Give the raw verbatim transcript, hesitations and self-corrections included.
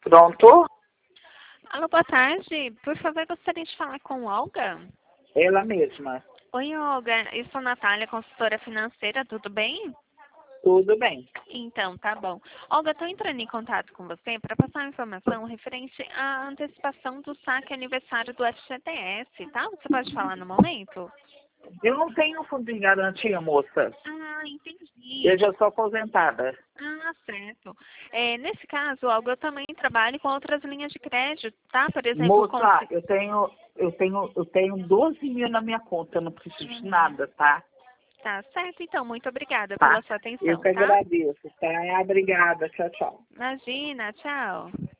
Pronto? Alô, boa tarde. Por favor, gostaria de falar com Olga. Ela mesma. Oi, Olga. Eu sou Natália, consultora financeira. Tudo bem? Tudo bem. Então, tá bom. Olga, estou entrando em contato com você para passar uma informação referente à antecipação do saque aniversário do F G T S, tá? Você pode falar no momento? Eu não tenho fundo de garantia, moça. Ah, entendi. Eu já sou aposentada. Ah, certo. É, nesse caso, Olga, eu também trabalho com outras linhas de crédito, tá? Por exemplo, com... Moça, eu tenho, eu tenho, eu tenho doze mil na minha conta, eu não preciso de nada, tá? Tá certo, então. Muito obrigada Tá? pela sua Eu atenção, que tá? agradeço, tá? Obrigada, tchau, tchau. Imagina, tchau.